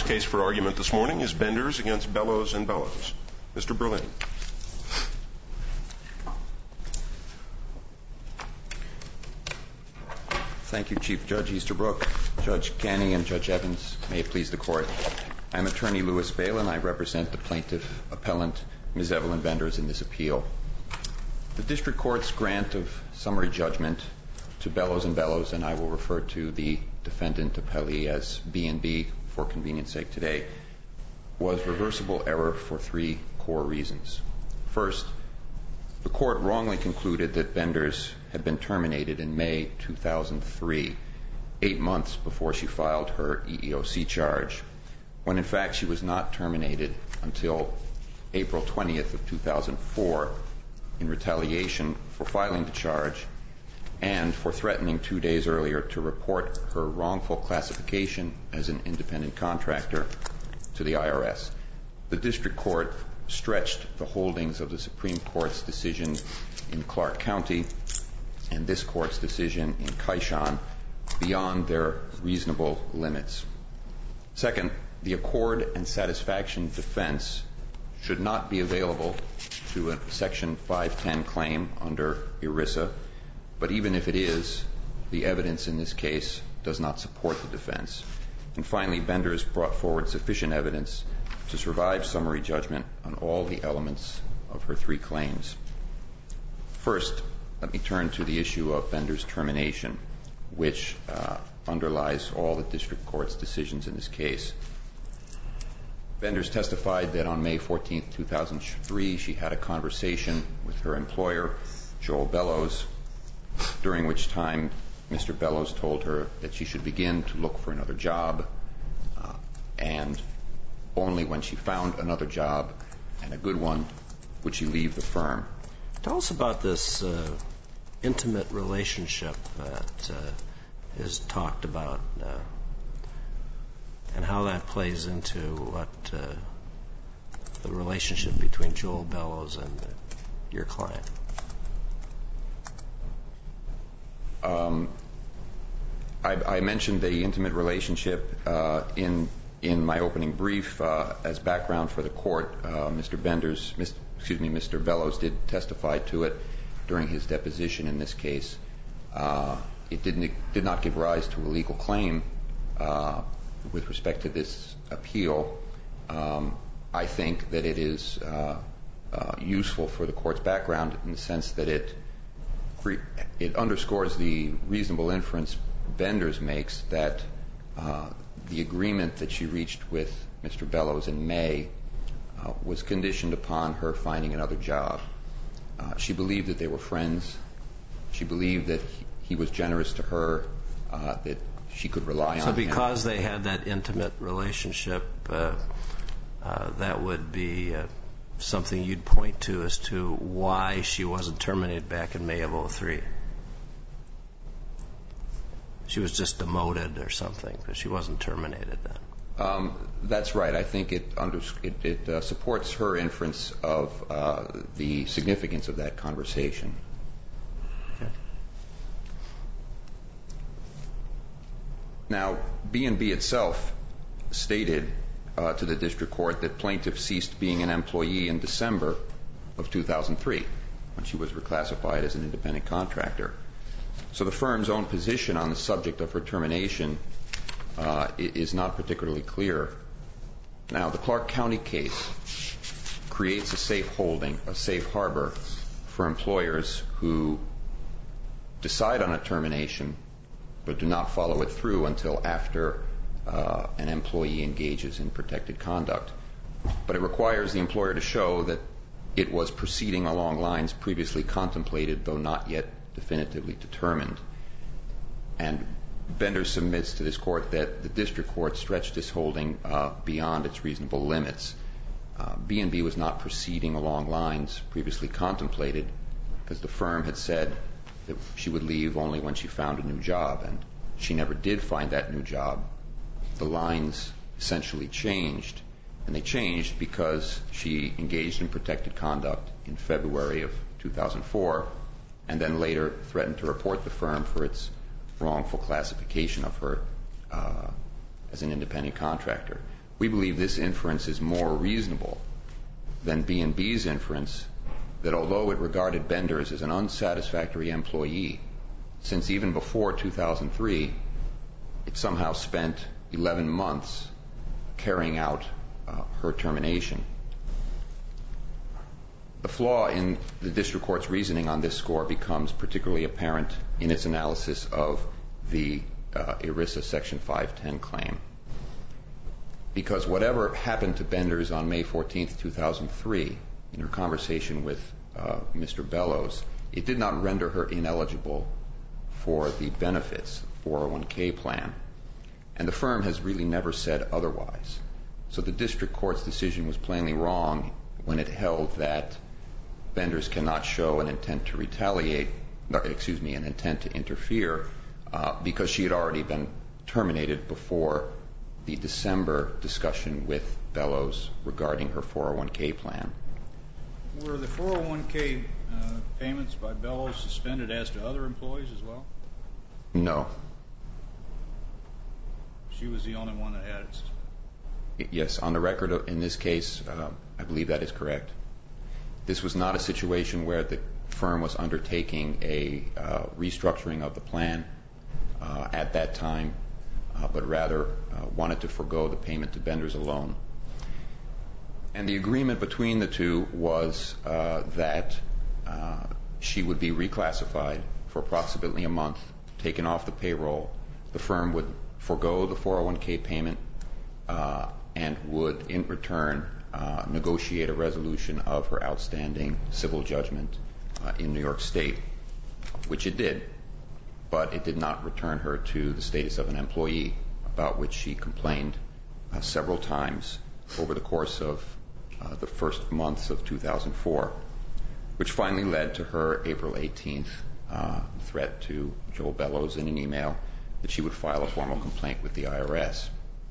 First case for argument this morning is Benders against Bellows and Bellows. Mr. Berlin. Thank you, Chief Judge Easterbrook, Judge Canny, and Judge Evans. May it please the Court. I'm Attorney Louis Balin. I represent the plaintiff appellant, Ms. Evelyn Benders, in this appeal. The District Court's grant of summary judgment to Bellows and Bellows, and I will refer to the defendant appellee as B&B for convenience sake today, was reversible error for three core reasons. First, the Court wrongly concluded that Benders had been terminated in May 2003, 8 months before she filed her EEOC charge, when in fact she was not terminated until April 20th of 2004 in retaliation for filing the charge and for threatening 2 days earlier to report her wrongful classification as an independent contractor to the IRS. The District Court stretched the holdings of the Supreme Court's decision in Clark County and this Court's decision in Kaishan beyond their reasonable limits. Second, the accord and satisfaction defense should not be available to a Section 510 claim under ERISA, but even if it is, the evidence in this case does not support the defense. And finally, Benders brought forward sufficient evidence to survive summary judgment on all the elements of her three claims. First, let me turn to the issue of Benders' termination, which underlies all the District Court's decisions in this case. Benders testified that on May 14, 2003, she had a conversation with her employer, Joel Bellows, during which time Mr. Bellows told her that she should begin to look for another job, and only when she found another job, and a good one, would she leave the firm. Tell us about this intimate relationship that is talked about and how that plays into what the relationship between Joel Bellows and your client. I mentioned the intimate relationship in my opening brief as background for the Court. Mr. Bellows did testify to it during his deposition in this case. It did not give rise to a legal claim with respect to this appeal. I think that it is useful for the Court's background in the sense that it underscores the reasonable inference Benders makes that the agreement that she reached with Mr. Bellows in May was conditioned upon her finding another job. She believed that they were friends. She believed that he was generous to her, that she could rely on him. So because they had that intimate relationship, that would be something you'd point to as to why she wasn't terminated back in May of 2003. She was just demoted or something, but she wasn't terminated then. That's right. I think it supports her inference of the significance of that conversation. Okay. Now, B&B itself stated to the District Court that plaintiff ceased being an employee in December of 2003 when she was reclassified as an independent contractor. So the firm's own position on the subject of her termination is not particularly clear. Now, the Clark County case creates a safe harbor for employers who decide on a termination but do not follow it through until after an employee engages in protected conduct. But it requires the employer to show that it was proceeding along lines previously contemplated, though not yet definitively determined. And Bender submits to this Court that the District Court stretched this holding beyond its reasonable limits. B&B was not proceeding along lines previously contemplated because the firm had said that she would leave only when she found a new job, and she never did find that new job. The lines essentially changed, and they changed because she engaged in protected conduct in February of 2004 and then later threatened to report the firm for its wrongful classification of her as an independent contractor. We believe this inference is more reasonable than B&B's inference that although it regarded Benders as an unsatisfactory employee, since even before 2003, it somehow spent 11 months carrying out her termination. The flaw in the district court's reasoning on this score becomes particularly apparent in its analysis of the ERISA Section 510 claim. Because whatever happened to Benders on May 14, 2003, in her conversation with Mr. Bellows, it did not render her ineligible for the benefits 401k plan. And the firm has really never said otherwise. So the district court's decision was plainly wrong when it held that Benders cannot show an intent to retaliate, an intent to interfere, because she had already been terminated before the December discussion with Bellows regarding her 401k plan. Were the 401k payments by Bellows suspended as to other employees as well? No. She was the only one that had it. Yes, on the record in this case, I believe that is correct. This was not a situation where the firm was undertaking a restructuring of the plan at that time, but rather wanted to forego the payment to Benders alone. And the agreement between the two was that she would be reclassified for approximately a month, taken off the payroll. The firm would forego the 401k payment and would, in return, negotiate a resolution of her outstanding civil judgment in New York State, which it did. But it did not return her to the status of an employee, about which she complained several times over the course of the first months of 2004, which finally led to her April 18th threat to Joel Bellows in an email that she would file a formal complaint with the IRS.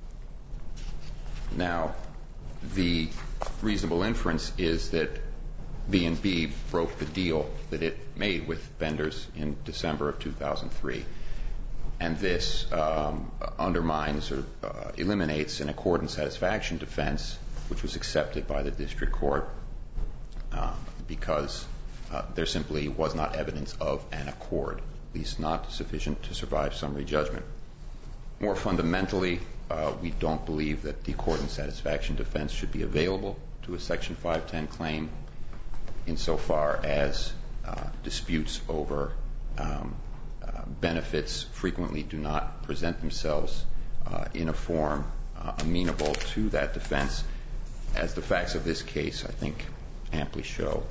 Now, the reasonable inference is that B&B broke the deal that it made with Benders in December of 2003. And this undermines or eliminates an accord and satisfaction defense, which was accepted by the district court because there simply was not evidence of an accord, at least not sufficient to survive summary judgment. More fundamentally, we don't believe that the accord and satisfaction defense should be available to a Section 510 claim insofar as disputes over benefits frequently do not present themselves in a form amenable to that defense, as the facts of this case, I think, amply show.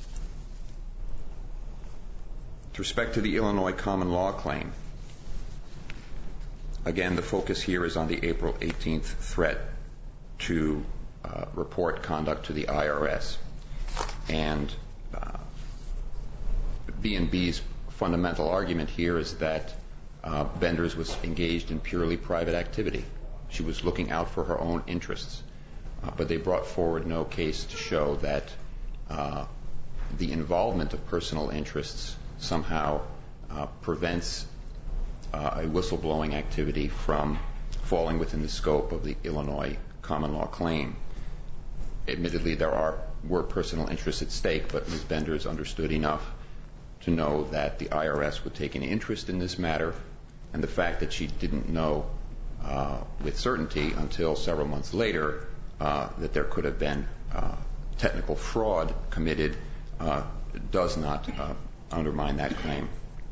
With respect to the Illinois common law claim, again, the focus here is on the April 18th threat to report conduct to the IRS. And B&B's fundamental argument here is that Benders was engaged in purely private activity. She was looking out for her own interests. But they brought forward no case to show that the involvement of personal interests somehow prevents a whistleblowing activity from falling within the scope of the Illinois common law claim. Admittedly, there were personal interests at stake, but Ms. Benders understood enough to know that the IRS would take an interest in this matter, and the fact that she didn't know with certainty until several months later that there could have been technical fraud committed does not undermine that claim.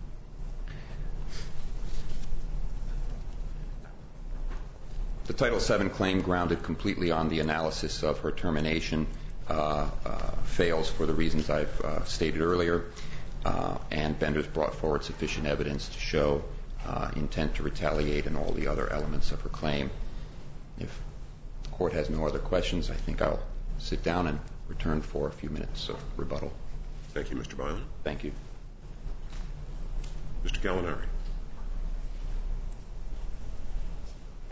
The Title VII claim, grounded completely on the analysis of her termination, fails for the reasons I've stated earlier, and Benders brought forward sufficient evidence to show intent to retaliate and all the other elements of her claim. If the Court has no other questions, I think I'll sit down and return for a few minutes of rebuttal. Thank you, Mr. Byland. Thank you. Mr. Gallinari.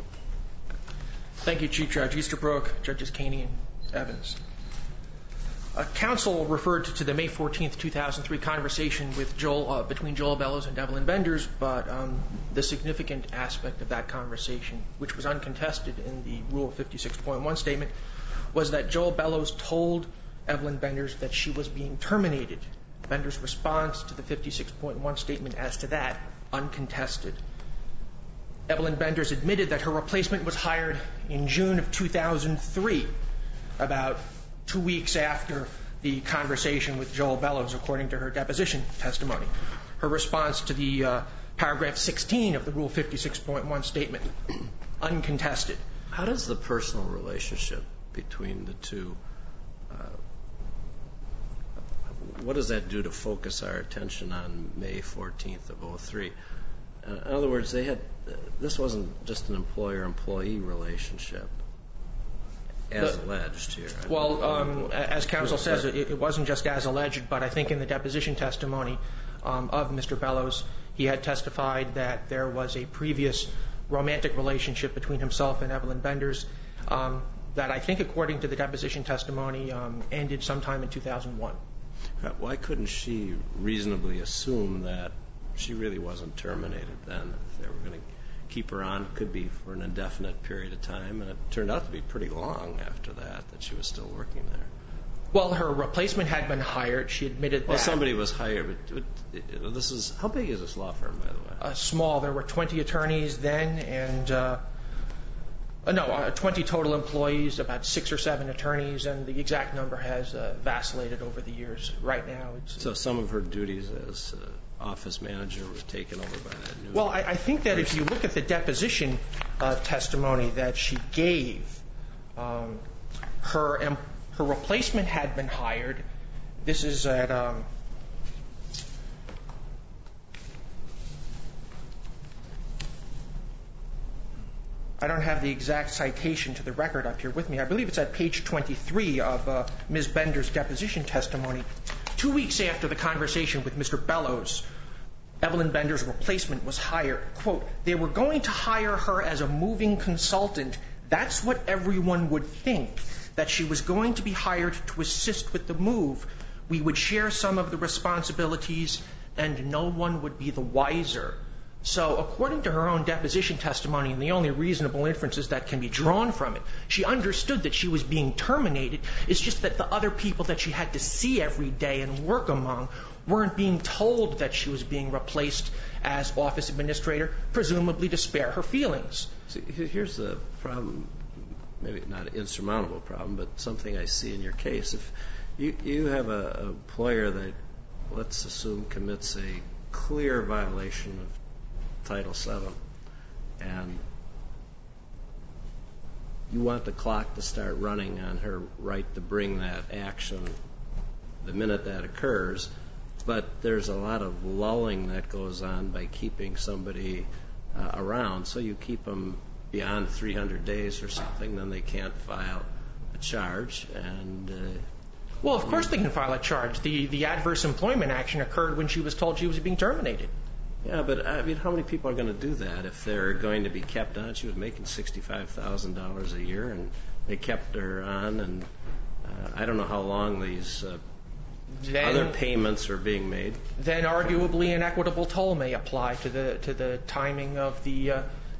Thank you, Chief Judge Easterbrook, Judges Kaney and Evans. Counsel referred to the May 14th, 2003 conversation with between Joel Bellows and Evelyn Benders, but the significant aspect of that conversation, which was uncontested in the Rule 56.1 statement, was that Joel Bellows told Evelyn Benders that she was being terminated. Benders' response to the 56.1 statement as to that, uncontested. Evelyn Benders admitted that her replacement was hired in June of 2003, about 2 weeks after the conversation with Joel Bellows, according to her deposition testimony. Her response to the paragraph 16 of the Rule 56.1 statement, uncontested. How does the personal relationship between the two, what does that do to focus our attention on May 14th of 2003? In other words, this wasn't just an employer-employee relationship, as alleged here. Well, as counsel says, it wasn't just as alleged, but I think in the deposition testimony of Mr. Bellows, he had testified that there was a previous romantic relationship between himself and Evelyn Benders that I think, according to the deposition testimony, ended sometime in 2001. Why couldn't she reasonably assume that she really wasn't terminated then? If they were going to keep her on, it could be for an indefinite period of time, and it turned out to be pretty long after that she was still working there. Well, her replacement had been hired. She admitted that. Well, somebody was hired. But how big is this law firm, by the way? Small. There were 20 attorneys then, and 20 total employees, about 6 or 7 attorneys, and the exact number has vacillated over the years. Right now, so some of her duties as office manager were taken over by that new. Well, I think that if you look at the deposition testimony that she gave, her replacement had been hired. This is at I don't have the exact citation to the record up here with me. I believe it's at page 23 of Ms. Bender's deposition testimony. 2 weeks after the conversation with Mr. Bellows, Evelyn Bender's replacement was hired. Quote, they were going to hire her as a moving consultant. That's what everyone would think, that she was going to be hired to assist with the move. We would share some of the responsibilities, and no one would be the wiser. So according to her own deposition testimony, and the only reasonable inferences that can be drawn from it, she understood that she was being terminated. It's just that the other people that she had to see every day and work among weren't being told that she was being replaced as office administrator, presumably to spare her feelings. See, here's the problem, maybe not an insurmountable problem, but something I see in your case. If you have an employer that, let's assume, commits a clear violation of Title VII, and you want the clock to start running on her right to bring that action the minute that occurs, but there's a lot of lulling that goes on by keeping somebody around. So you keep them beyond 300 days or something, then they can't file a charge. Well, of course they can file a charge. The adverse employment action occurred when she was told she was being terminated. Yeah, but I mean, how many people are going to do that if they're going to be kept on? She was making $65,000 a year, and they kept her on, and I don't know how long these other payments are being made. Then arguably an equitable toll may apply to the timing of the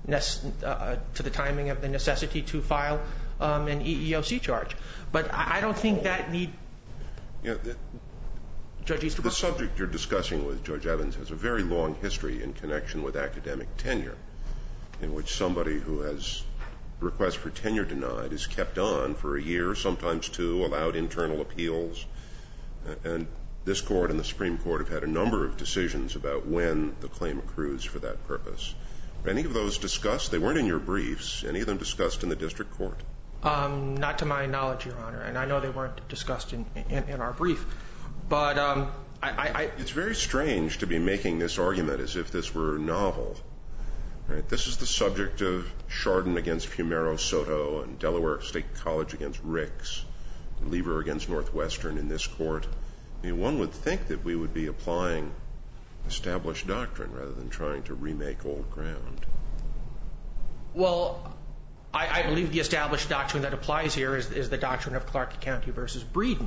necessity to file an EEOC charge. But I don't think that need. Yeah, Judge Easterbrook? The subject you're discussing with Judge Evans has a very long history in connection with academic tenure, in which somebody who has request for tenure denied is kept on for a year, sometimes 2, allowed internal appeals. And this Court and the Supreme Court have had a number of decisions about when the claim accrues for that purpose. Were any of those discussed? They weren't in your briefs. Any of them discussed in the district court? Not to my knowledge, Your Honor, and I know they weren't discussed in our brief. But it's very strange to be making this argument as if this were novel. Right? This is the subject of Chardon against Fumero Soto and Delaware State College against Ricks, Lever against Northwestern in this court. I mean, one would think that we would be applying established doctrine rather than trying to remake old ground. Well, I believe the established doctrine that applies here is the doctrine of Clark County versus Breeden,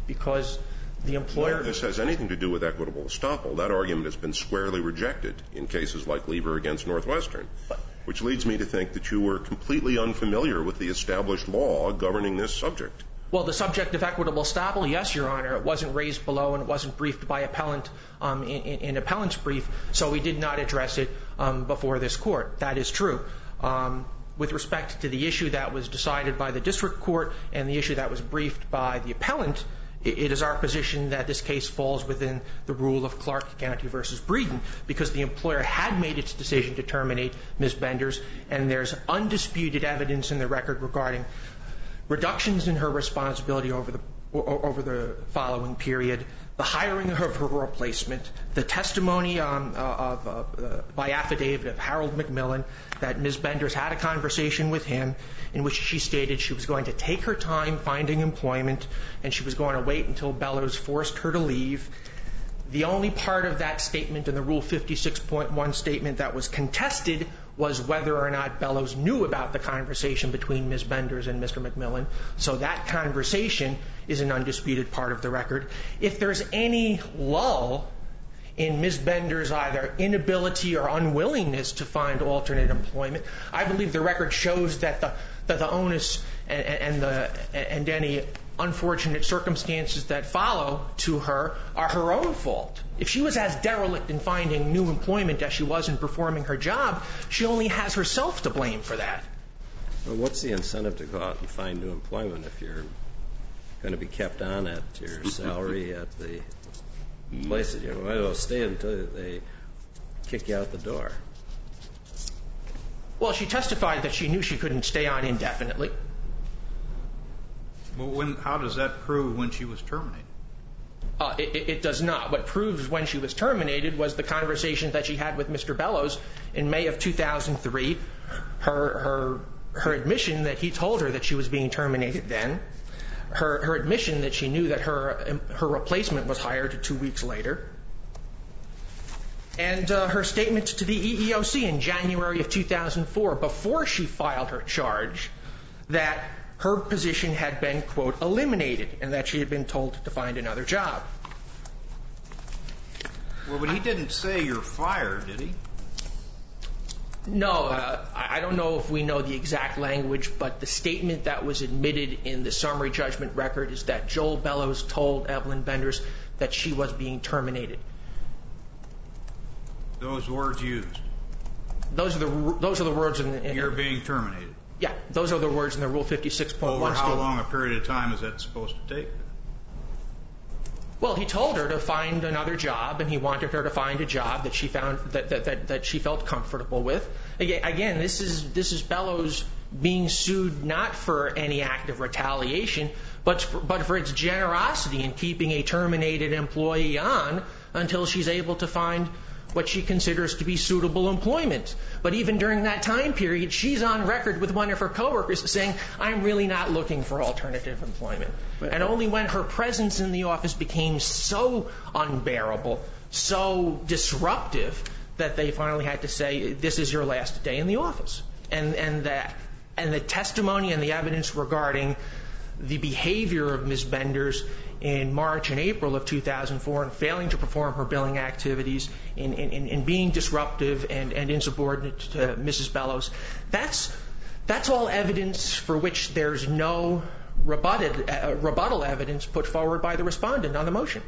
because the employer... This has anything to do with equitable estoppel. That argument has been squarely rejected in cases like Lever against Northwestern, which leads me to think that you were completely unfamiliar with the established law governing this subject. Well, the subject of equitable estoppel, yes, Your Honor. It wasn't raised below and it wasn't briefed by appellant in appellant's brief, so we did not address it before this court. That is true. With respect to the issue that was decided by the district court and the issue that was briefed by the appellant, it is our position that this case falls within the rule of Clark County versus Breeden, because the employer had made its decision to terminate Ms. Benders, and there's undisputed evidence in the record regarding reductions in her responsibility over the following period, the hiring of her replacement, the testimony by affidavit of Harold McMillan that Ms. Benders had a conversation with him in which she stated she was going to take her time finding employment and she was going to wait until Bellows forced her to leave. The only part of that statement in the Rule 56.1 statement that was contested was whether or not Bellows knew about the conversation between Ms. Benders and Mr. McMillan. So that conversation is an undisputed part of the record. If there's any lull in Ms. Benders' either inability or unwillingness to find alternate employment, I believe the record shows that the onus and any unfortunate circumstances that follow to her are her own fault. If she was as derelict in finding new employment as she was in performing her job, she only has herself to blame for that. Well, what's the incentive to go out and find new employment if you're going to be kept on at your salary at the place that you might as well stay until they kick you out the door? Well, she testified that she knew she couldn't stay on indefinitely. Well, how does that prove when she was terminated? It does not. What proves when she was terminated was the conversation that she had with Mr. Bellows in May of 2003, her admission that he told her that she was being terminated then, her admission that she knew that her replacement was hired 2 weeks later, and her statement to the EEOC in January of 2004, before she filed her charge, that her position had been, quote, eliminated, and that she had been told to find another job. Well, but he didn't say you're fired, did he? No, I don't know if we know the exact language, but the statement that was admitted in the summary judgment record is that Joel Bellows told Evelyn Benders that she was being terminated. Those words used? Those are the words in You're being terminated? Yeah, those are the words in the Rule 56.1 Over how long a period of time is that supposed to take? Well, he told her to find another job, and he wanted her to find a job that she found that she felt comfortable with. Again, this is Bellows being sued not for any act of retaliation, but for its generosity in keeping a terminated employee on until she's able to find what she considers to be suitable employment. But even during that time period, she's on record with one of her coworkers saying, I'm really not looking for alternative employment. And only when her presence in the office became so unbearable, so disruptive, that they finally had to say, this is your last day in the office. And the testimony and the evidence regarding the behavior of Ms. Benders in March and April of 2004 and failing to perform her billing activities, in being disruptive and insubordinate to Mrs. Bellows, that's all evidence for which there's no rebuttal evidence put forward by the respondent on the motion.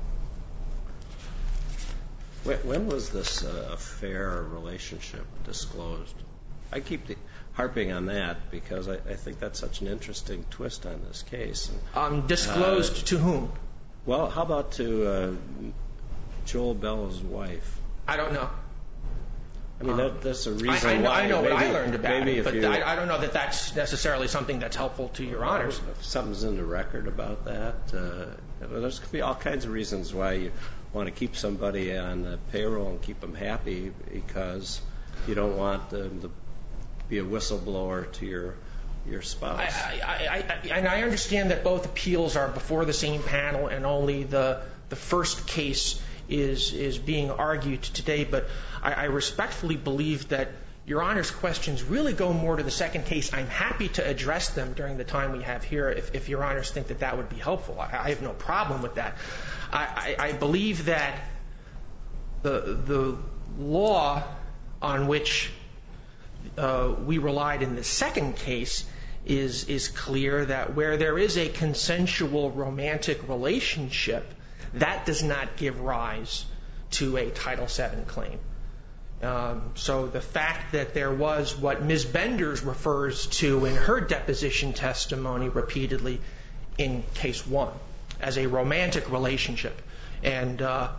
When was this affair relationship disclosed? I keep harping on that because I think that's such an interesting twist on this case. Disclosed to whom? Well, how about to Joel Bellows' wife? I don't know. I mean, that's a reason why. I know what I learned about it, but you, I don't know that that's necessarily something that's helpful to your honors. If something's in the record about that, there's could be all kinds of reasons why you want to keep somebody on the payroll and keep them happy because you don't want them to be a whistleblower to your spouse. And I understand that both appeals are before the same panel and only the first case is being argued today, but I respectfully believe that Your Honor's questions really go more to the second case. I'm happy to address them during the time we have here if Your Honors think that that would be helpful. I have no problem with that. I believe that the law on which we relied in the second case is clear that where there is a consensual romantic relationship, that does not give rise to a Title VII claim. So the fact that there was what Ms. Benders refers to in her deposition testimony repeatedly in Case 1 as a romantic relationship, and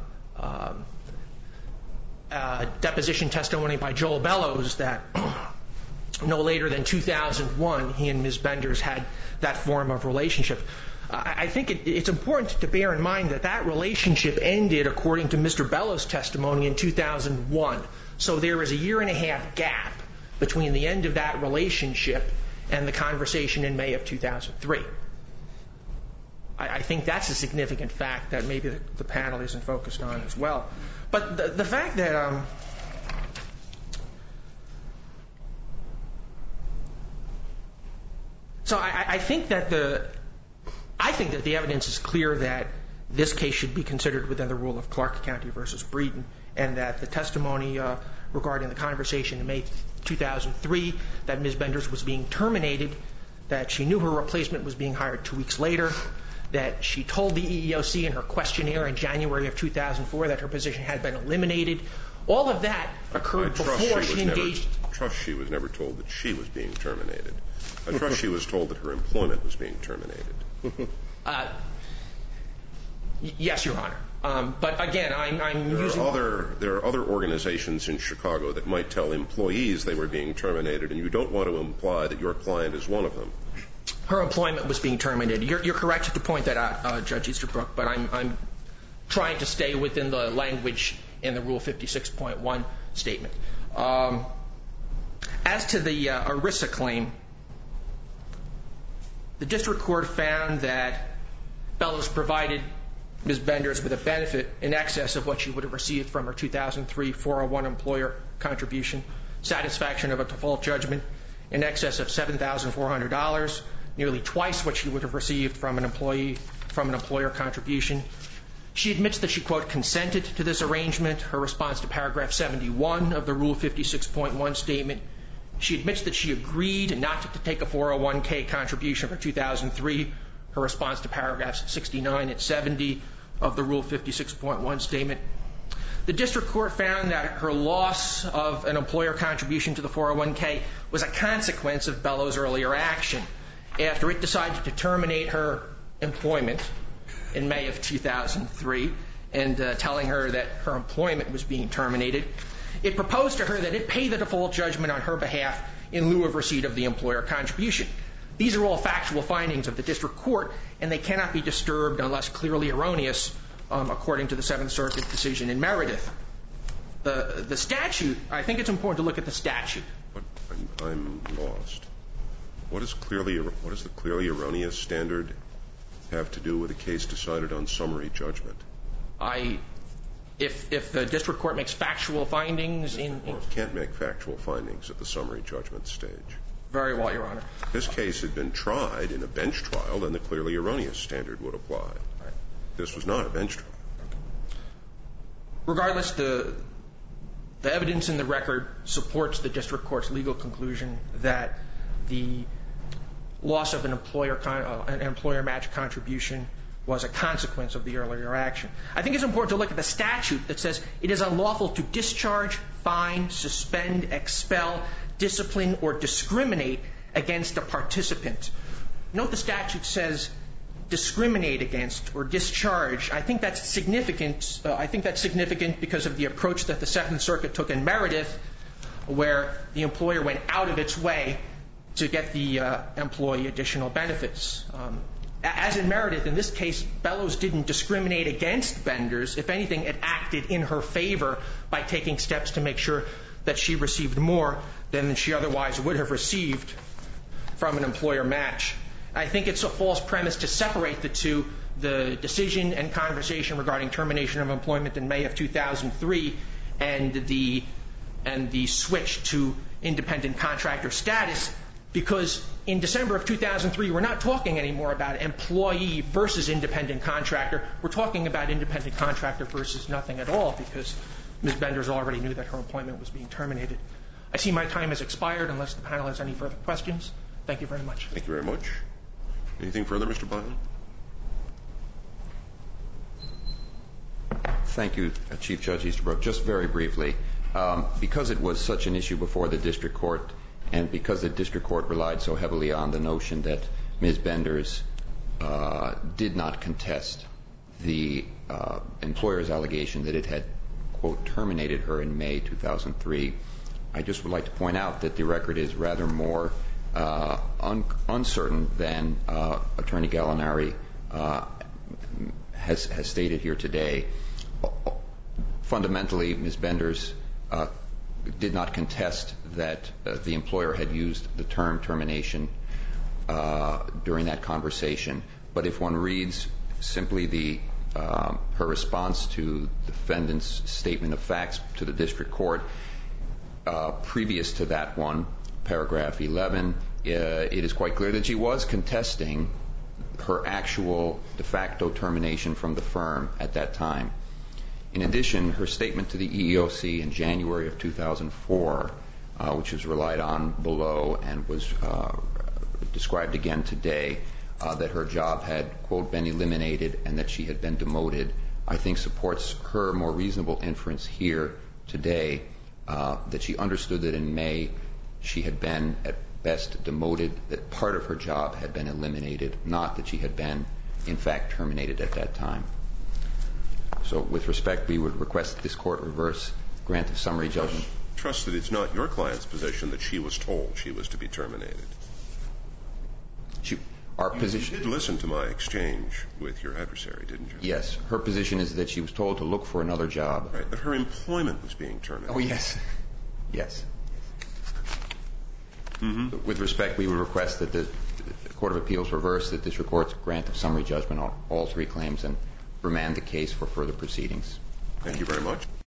deposition testimony by Joel Bellows that no later than 2001 he and Ms. Benders had that form of relationship. I think it's important to bear in mind that that relationship ended, according to Mr. Bellows' testimony, in 2001. So there is a 1.5-year gap between the end of that relationship and the conversation in May of 2003. I think that's a significant fact that maybe the panel isn't focused on as well. But the fact that so I think that the evidence is clear that this case should be considered within the rule of Clark County versus Breeden, and that the testimony regarding the conversation in May 2003 that Ms. Benders was being terminated, that she knew her replacement was being hired 2 weeks later, that she told the EEOC in her questionnaire in January of 2004 that her position had been eliminated. All of that occurred before she engaged. I trust she was never told that she was being terminated. I trust she was told that her employment was being terminated. Yes, Your Honor. But again, There are other organizations in Chicago that might tell employees they were being terminated, and you don't want to imply that your client is one of them. Her employment was being terminated. You're correct to point that out, Judge Easterbrook, but I'm trying to stay within the language in the Rule 56.1 statement. As to the ERISA claim, the district court found that Bellows provided Ms. Benders with a benefit in excess of what she would have received from her 2003 401 employer contribution, satisfaction of a default judgment in excess of $7,400, nearly twice what she would have received from an employer contribution. She admits that she, quote, consented to this arrangement, her response to paragraph 71 of the Rule 56.1 statement. She admits that she agreed not to take a 401k contribution for 2003, her response to paragraphs 69 and 70 of the Rule 56.1 statement. The district court found that her loss of an employer contribution to the 401k was a consequence of Bellows' earlier action. After it decided to terminate her employment in May of 2003 and telling her that her employment was being terminated, it proposed to her that it pay the default judgment on her behalf in lieu of receipt of the employer contribution. These are all factual findings of the district court, and they cannot be disturbed unless clearly erroneous, according to the Seventh Circuit decision in Meredith. The statute, I think it's important to look at the statute. I'm lost. What does the clearly erroneous standard have to do with a case decided on summary judgment? If the district court makes factual findings in... It can't make factual findings at the summary judgment stage. Very well, Your Honor. If this case had been tried in a bench trial, then the clearly erroneous standard would apply. Right. This was not a bench trial. Regardless, the evidence in the record supports the district court's legal conclusion that the loss of an employer match contribution was a consequence of the earlier action. I think it's important to look at the statute that says it is unlawful to discharge, fine, suspend, expel, discipline, or discriminate against a participant. Note the statute says discriminate against or discharge. I think that's significant. Because of the approach that the Seventh Circuit took in Meredith, where the employer went out of its way to get the employee additional benefits. As in Meredith, in this case, Bellows didn't discriminate against Benders. If anything, it acted in her favor by taking steps to make sure that she received more than she otherwise would have received from an employer match. I think it's a false premise to separate the two, the decision and conversation regarding termination of employment in May of 2003 and the and the switch to independent contractor status, because in December of 2003, we're not talking anymore about employee versus independent contractor. We're talking about independent contractor versus nothing at all, because Ms. Benders already knew that her employment was being terminated. I see my time has expired unless the panel has any further questions. Thank you very much. Thank you very much. Anything further, Mr. Byron? Thank you, Chief Judge Easterbrook. Just very briefly, because it was such an issue before the district court, and because the district court relied so heavily on the notion that Ms. Benders did not contest the employer's allegation that it had, quote, terminated her in May 2003, I just would like to point out that the record is rather more uncertain than Attorney Gallinari has stated here today. Fundamentally, Ms. Benders did not contest that the employer had used the term termination during that conversation. But if one reads simply her response to the defendant's statement of facts to the district court, previous to that one, paragraph 11, it is quite clear that she was contesting her actual de facto termination from the firm at that time. In addition, her statement to the EEOC in January of 2004, which was relied on below and was described again today, that her job had, quote, been eliminated and that she had been demoted, I think supports her more reasonable inference here today that she understood that in May she had been at best demoted, that part of her job had been eliminated, not that she had been, in fact, terminated at that time. So with respect, we would request that this court reverse grant of summary judgment. Trust that it's not your client's position that she was told she was to be terminated. Our position. You did listen to my exchange with your adversary, didn't you? Yes. Her position is that she was told to look for another job. Right, but her employment was being terminated. Oh, yes. Yes. Mm-hmm. With respect, we would request that the Court of Appeals reverse that this court's grant of summary judgment on all three claims and remand the case for further proceedings. Thank you very much.